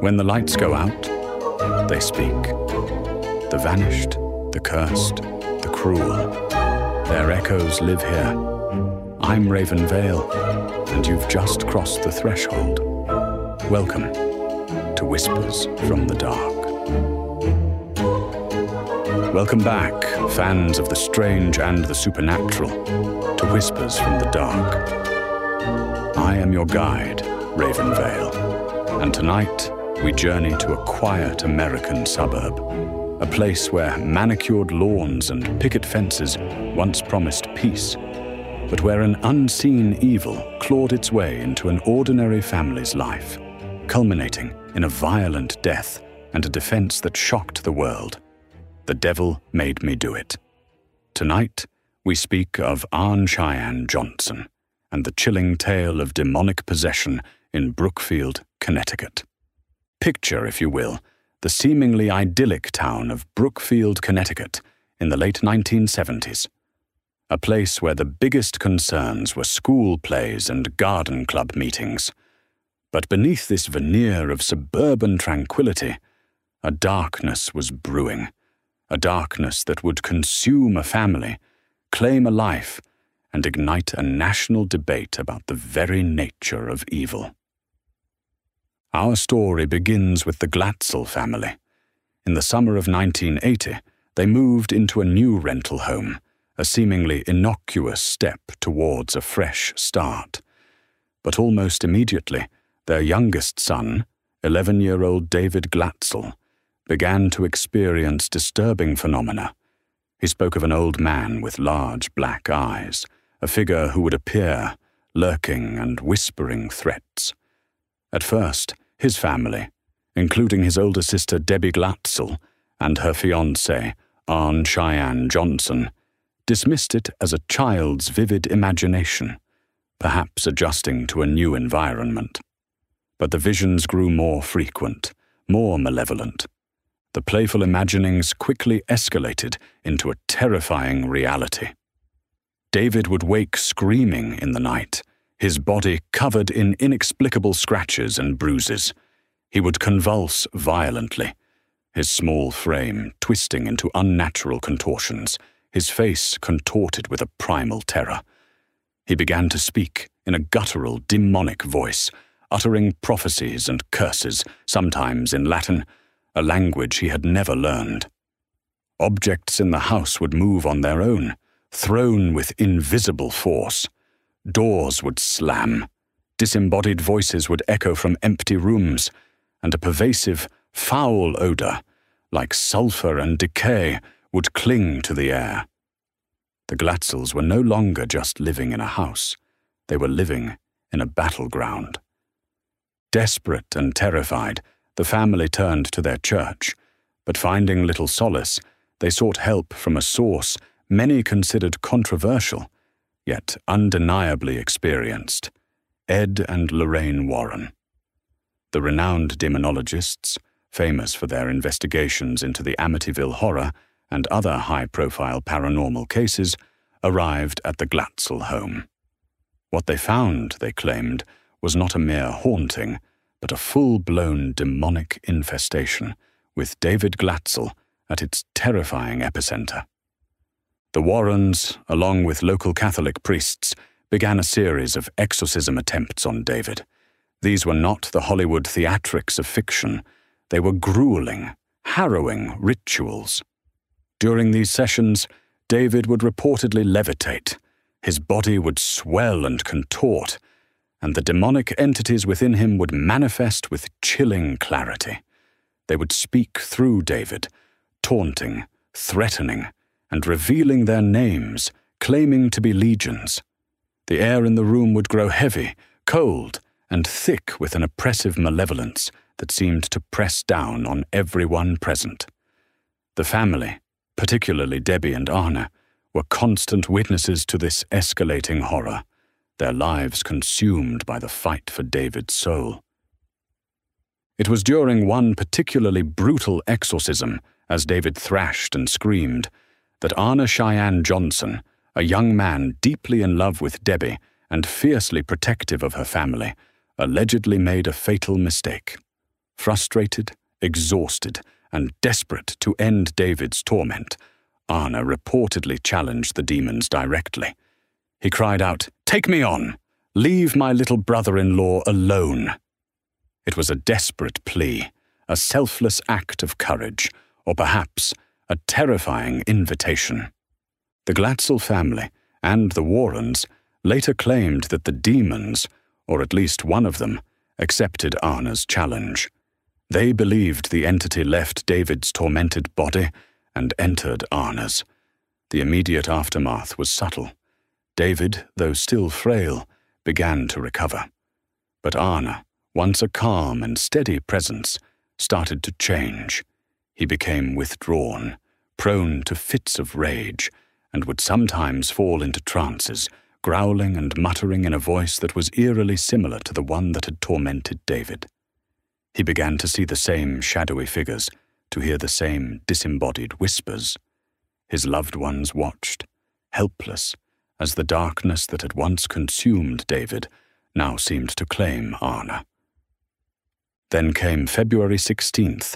When the lights go out, they speak. The vanished, the cursed, the cruel. Their echoes live here. I'm Raven Vale, and you've just crossed the threshold. Welcome to Whispers from the Dark. Welcome back, fans of the strange and the supernatural, to Whispers from the Dark. I am your guide, Raven Vale, and tonight we journey to a quiet American suburb, a place where manicured lawns and picket fences once promised peace, but where an unseen evil clawed its way into an ordinary family's life, culminating in a violent death and a defense that shocked the world. The devil made me do it. Tonight, we speak of Arne Cheyenne Johnson and the chilling tale of demonic possession in Brookfield, Connecticut. Picture, if you will, the seemingly idyllic town of Brookfield, Connecticut in the late 1970s. A place where the biggest concerns were school plays and garden club meetings. But beneath this veneer of suburban tranquility, a darkness was brewing. A darkness that would consume a family, claim a life, and ignite a national debate about the very nature of evil. Our story begins with the Glatzel family. In the summer of 1980, they moved into a new rental home, a seemingly innocuous step towards a fresh start. But almost immediately, their youngest son, 11-year-old David Glatzel, began to experience disturbing phenomena. He spoke of an old man with large black eyes, a figure who would appear, lurking and whispering threats. At first, his family, including his older sister Debbie Glatzel and her fiancé, Arne Cheyenne Johnson, dismissed it as a child's vivid imagination, perhaps adjusting to a new environment. But the visions grew more frequent, more malevolent. The playful imaginings quickly escalated into a terrifying reality. David would wake screaming in the night, his body covered in inexplicable scratches and bruises. He would convulse violently, his small frame twisting into unnatural contortions, his face contorted with a primal terror. He began to speak in a guttural, demonic voice, uttering prophecies and curses, sometimes in Latin, a language he had never learned. Objects in the house would move on their own, thrown with invisible force. Doors would slam. Disembodied voices would echo from empty rooms, and a pervasive, foul odor, like sulfur and decay, would cling to the air. The Glatzels were no longer just living in a house. They were living in a battleground. Desperate and terrified, the family turned to their church, but finding little solace, they sought help from a source many considered controversial, yet undeniably experienced: Ed and Lorraine Warren. The renowned demonologists, famous for their investigations into the Amityville Horror and other high-profile paranormal cases, arrived at the Glatzel home. What they found, they claimed, was not a mere haunting, but a full-blown demonic infestation, with David Glatzel at its terrifying epicenter. The Warrens, along with local Catholic priests, began a series of exorcism attempts on David. These were not the Hollywood theatrics of fiction. They were grueling, harrowing rituals. During these sessions, David would reportedly levitate. His body would swell and contort, and the demonic entities within him would manifest with chilling clarity. They would speak through David, taunting, threatening, and revealing their names, claiming to be legions. The air in the room would grow heavy, cold, and thick with an oppressive malevolence that seemed to press down on everyone present. The family, particularly Debbie and Arne, were constant witnesses to this escalating horror, their lives consumed by the fight for David's soul. It was during one particularly brutal exorcism, as David thrashed and screamed, that Arne Cheyenne Johnson, a young man deeply in love with Debbie and fiercely protective of her family, allegedly made a fatal mistake. Frustrated, exhausted, and desperate to end David's torment, Arne reportedly challenged the demons directly. He cried out, "Take me on! Leave my little brother-in-law alone!" It was a desperate plea, a selfless act of courage, or perhaps a terrifying invitation. The Glatzel family and the Warrens later claimed that the demons, or at least one of them, accepted Arne's challenge. They believed the entity left David's tormented body and entered Arne's. The immediate aftermath was subtle. David, though still frail, began to recover. But Arne, once a calm and steady presence, started to change. He became withdrawn, prone to fits of rage, and would sometimes fall into trances, growling and muttering in a voice that was eerily similar to the one that had tormented David. He began to see the same shadowy figures, to hear the same disembodied whispers. His loved ones watched, helpless, as the darkness that had once consumed David now seemed to claim Arne. Then came February 16th,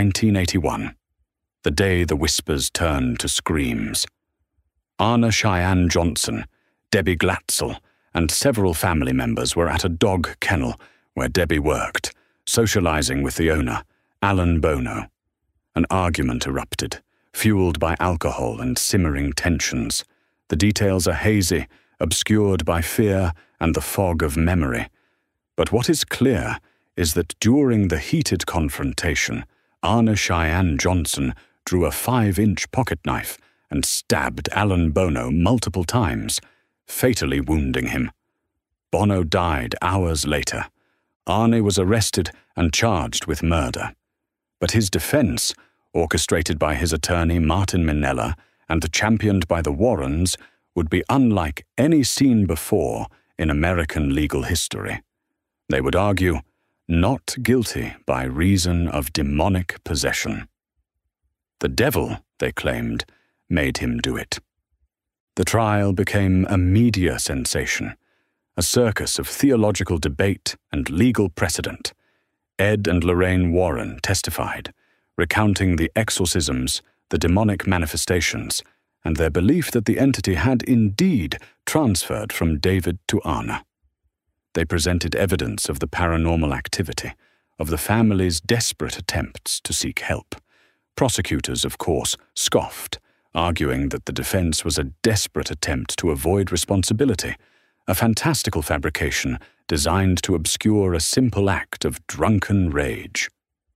1981, the day the whispers turned to screams. Arne Cheyenne Johnson, Debbie Glatzel, and several family members were at a dog kennel where Debbie worked, socializing with the owner, Alan Bono. An argument erupted, fueled by alcohol and simmering tensions. The details are hazy, obscured by fear and the fog of memory. But what is clear is that during the heated confrontation, Arne Cheyenne Johnson drew a 5-inch pocket knife and stabbed Alan Bono multiple times, fatally wounding him. Bono died hours later. Arne was arrested and charged with murder. But his defense, orchestrated by his attorney Martin Minella and championed by the Warrens, would be unlike any seen before in American legal history. They would argue, not guilty by reason of demonic possession. The devil, they claimed, made him do it. The trial became a media sensation, a circus of theological debate and legal precedent. Ed and Lorraine Warren testified, recounting the exorcisms, the demonic manifestations, and their belief that the entity had indeed transferred from David to Arne. They presented evidence of the paranormal activity, of the family's desperate attempts to seek help. Prosecutors, of course, scoffed, arguing that the defense was a desperate attempt to avoid responsibility, a fantastical fabrication designed to obscure a simple act of drunken rage.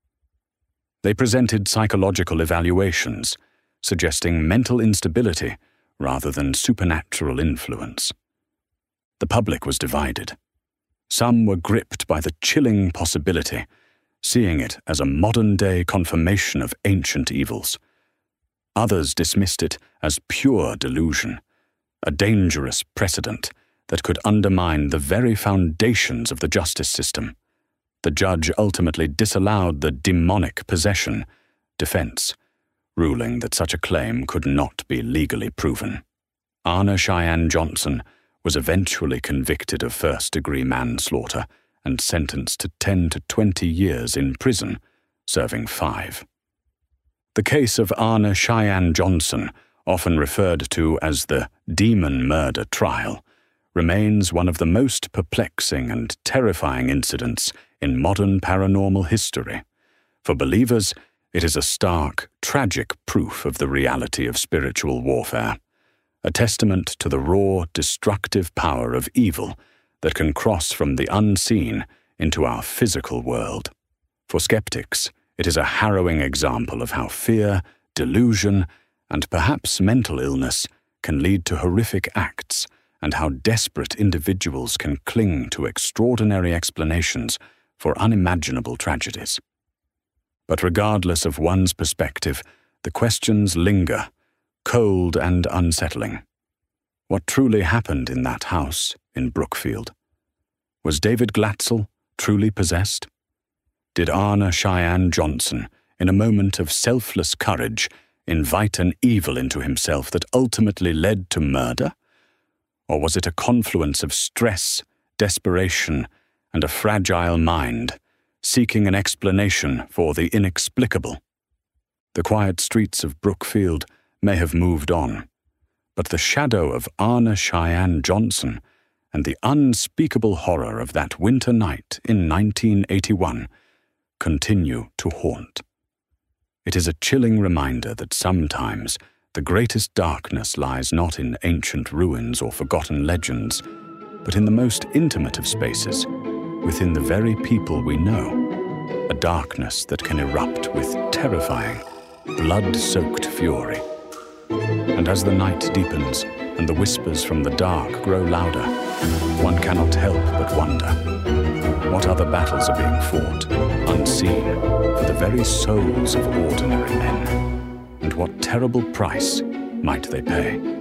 They presented psychological evaluations, suggesting mental instability rather than supernatural influence. The public was divided. Some were gripped by the chilling possibility, seeing it as a modern-day confirmation of ancient evils. Others dismissed it as pure delusion, a dangerous precedent that could undermine the very foundations of the justice system. The judge ultimately disallowed the demonic possession defense, ruling that such a claim could not be legally proven. Arne Cheyenne Johnson was eventually convicted of first-degree manslaughter and sentenced to 10 to 20 years in prison, serving 5. The case of Arne Cheyenne Johnson, often referred to as the demon murder trial, remains one of the most perplexing and terrifying incidents in modern paranormal history. For believers, it is a stark, tragic proof of the reality of spiritual warfare, a testament to the raw, destructive power of evil that can cross from the unseen into our physical world. For skeptics, it is a harrowing example of how fear, delusion, and perhaps mental illness can lead to horrific acts, and how desperate individuals can cling to extraordinary explanations for unimaginable tragedies. But regardless of one's perspective, the questions linger, cold and unsettling. What truly happened in that house in Brookfield? Was David Glatzel truly possessed? Did Arne Cheyenne Johnson, in a moment of selfless courage, invite an evil into himself that ultimately led to murder? Or was it a confluence of stress, desperation, and a fragile mind, seeking an explanation for the inexplicable. The quiet streets of Brookfield may have moved on, but the shadow of Anna Cheyenne Johnson and the unspeakable horror of that winter night in 1981 continue to haunt. It is a chilling reminder that sometimes the greatest darkness lies not in ancient ruins or forgotten legends, but in the most intimate of spaces, within the very people we know, a darkness that can erupt with terrifying, blood-soaked fury. And as the night deepens and the whispers from the dark grow louder, one cannot help but wonder, what other battles are being fought, unseen, for the very souls of ordinary men? And what terrible price might they pay?